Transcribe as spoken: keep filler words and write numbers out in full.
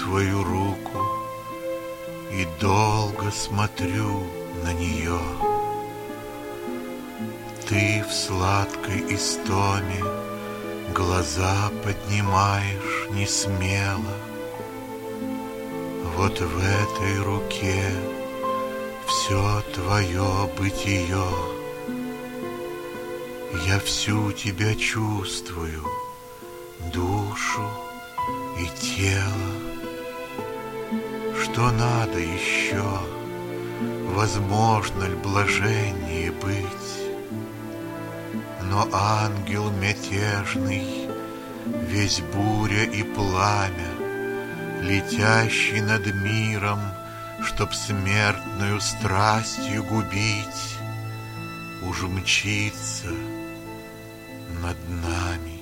твою руку и долго смотрю на нее. Ты в сладкой истоме глаза поднимаешь не смело. Вот в этой руке все твое бытие. Я всю тебя чувствую, душу и тело. Что надо еще? Возможно ли блаженнее быть? Но ангел мятежный, весь буря и пламя, летящий над миром, чтоб смертную страстью губить, уж мчится над нами.